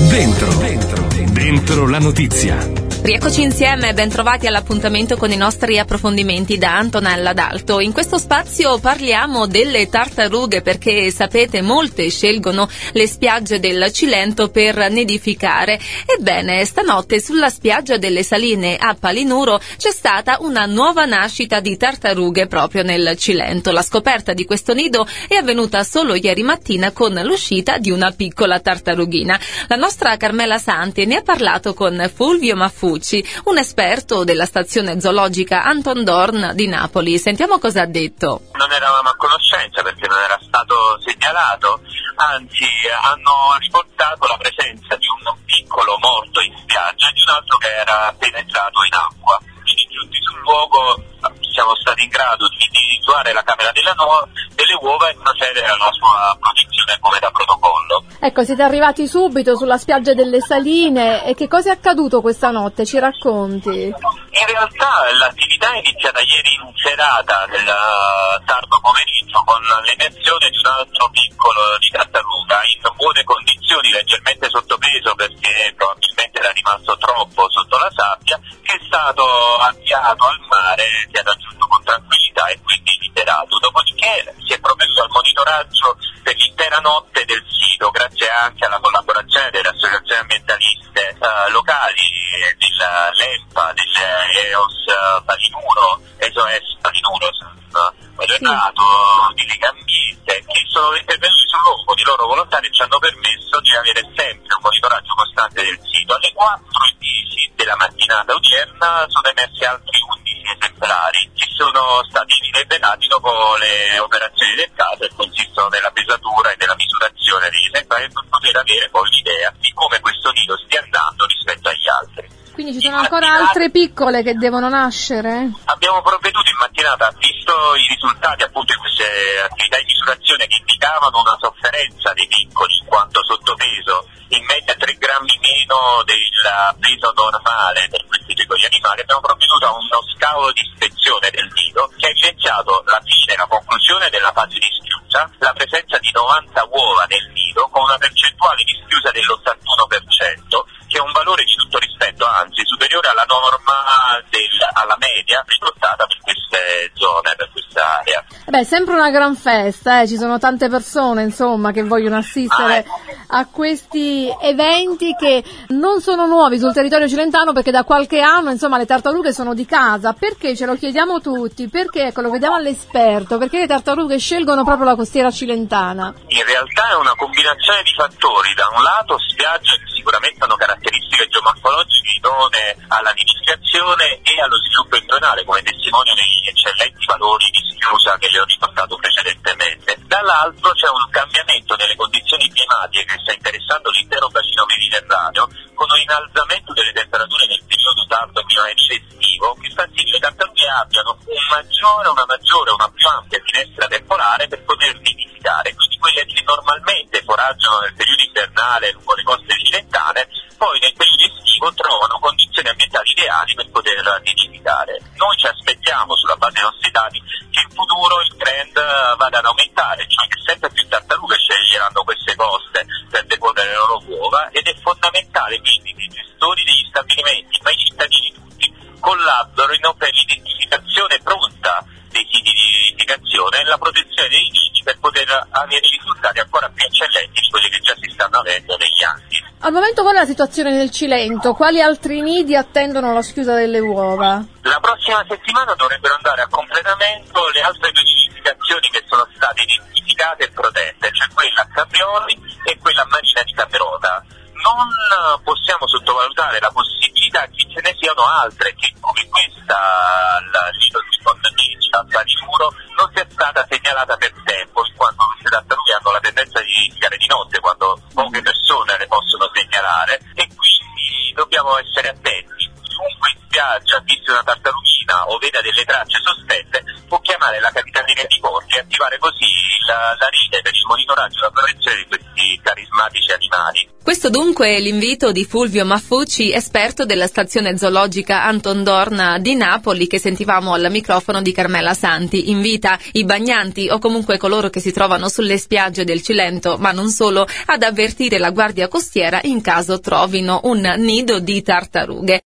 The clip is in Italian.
Dentro la notizia. Rieccoci insieme, ben trovati all'appuntamento con i nostri approfondimenti da Antonella D'Alto. In questo spazio parliamo delle tartarughe perché, sapete, molte scelgono le spiagge del Cilento per nidificare. Ebbene, stanotte sulla spiaggia delle Saline a Palinuro c'è stata una nuova nascita di tartarughe proprio nel Cilento. La scoperta di questo nido è avvenuta solo ieri mattina con l'uscita di una piccola tartarughina. La nostra Carmela Santi ne ha parlato con Fulvio Maffucci, un esperto della stazione zoologica Anton Dorn di Napoli. Sentiamo cosa ha detto. Non eravamo a conoscenza perché non era stato segnalato, anzi hanno riportato la presenza di un piccolo morto in spiaggia e di un altro che era penetrato in acqua. Quindi giunti sul luogo siamo stati in grado di individuare la camera delle uova e procedere alla sua protezione come da protocollo. Ecco, siete arrivati subito sulla spiaggia delle Saline e che cosa è accaduto questa notte? Ci racconti? In realtà l'attività è iniziata ieri in serata, nel tardo pomeriggio, con l'emersione di un altro piccolo di tartaruga in buone condizioni, leggermente sottopeso perché probabilmente era rimasto troppo sotto la sabbia, che è stato avviato al mare, si è raggiunto con tranquillità e quindi liberato. Dopodiché si è provveduto al monitoraggio per l'intera notte del sito, grazie anche alla collaborazione delle associazioni ambientaliste locali, dell'EMPA, dell'EOS Palinuro, SOS Palinuro, Renato, di Legambiente, che sono intervenuti sul luogo di loro volontari e ci hanno permesso di avere sempre un monitoraggio costante del sito. Alle 4:10 della mattinata odierna sono emersi altri 11 esemplari che sono stati rivelati dopo le operazioni del caso e consistono nella pesatura e nella misurazione degli esemplari per poter avere poi l'idea di come questo nido stia andando rispetto agli altri. Quindi ci sono ancora altre piccole che devono nascere? Abbiamo provveduto in mattinata, visto i risultati appunto di queste attività di misurazione che indicavano una sofferenza dei piccoli in quanto sottopeso, in media 3 grammi meno del peso normale per questi piccoli animali, abbiamo provveduto a uno scavo di ispezione del nido che ha evidenziato la fine, la conclusione della fase di schiusa, la presenza di 90 uova nel nido con una percentuale di schiusa dell'81%, che è un valore di tutto rispetto, anzi superiore alla norma alla media riportata per queste zone, per questa area. Beh, sempre una gran festa, ci sono tante persone insomma che vogliono assistere a questi eventi che non sono nuovi sul territorio cilentano, perché da qualche anno insomma le tartarughe sono di casa. Perché? Ce lo chiediamo tutti, perché ecco, lo chiediamo all'esperto, perché le tartarughe scelgono proprio la costiera cilentana? In realtà è una combinazione di fattori, da un lato spiagge che sicuramente hanno caratteristiche geomorfologiche idonee alla nidificazione e allo sviluppo embrionale, come testimoniano gli eccellenti valori di schiusa che le ho riportato precedentemente. Dall'altro c'è un cambiamento delle condizioni climatiche che sta interessando l'intero bacino mediterraneo, con un innalzamento delle temperature nel periodo tardo primaverile estivo, che fa sì che le tartarughe abbiano una più ampia finestra temporale per poter nidificare. Quindi quelle che normalmente foraggiano nel periodo invernale lungo le coste cilentane, poi nel periodo estivo trovano condizioni ambientali ideali per poter nidificare. Noi ci aspettiamo, sulla base dei nostri dati, che in futuro il trend vada ad aumentare, cioè che sempre più tartarughe sceglieranno queste coste per deporre le loro uova, ed è fondamentale quindi che i gestori degli stabilimenti, ma i cittadini tutti, collaborino per l'identificazione pronta dei siti di nidificazione e la protezione dei nidi per poter avere risultati ancora più eccellenti di quelli che già si stanno avendo negli anni. Al momento qual è la situazione nel Cilento? Quali altri nidi attendono la schiusa delle uova? La prossima settimana dovrebbero andare a completamento le altre due nidificazioni che sono state identificate e protette, cioè quella a Caprioli e quella a Marina di Caperota. Non possiamo sottovalutare la possibilità che ce ne siano altre che, come questa, al sito di Fondamenta, a Palinuro, non sia stata segnalata per tempo, in quanto queste tartarughe hanno la tendenza di nidificare di notte, quando poche persone le possono segnalare, e quindi dobbiamo essere attenti. Chiunque in spiaggia viste una tartarughina o veda delle tracce sospette può chiamare la Capitaneria di Porti e attivare così la rete per il monitoraggio e la protezione di questi carismatici animali. Questo dunque è l'invito di Fulvio Maffucci, esperto della stazione zoologica Anton Dohrn di Napoli, che sentivamo al microfono di Carmela Santi. Invita i bagnanti o comunque coloro che si trovano sulle spiagge del Cilento, ma non solo, ad avvertire la Guardia Costiera in caso trovino un nido di tartarughe.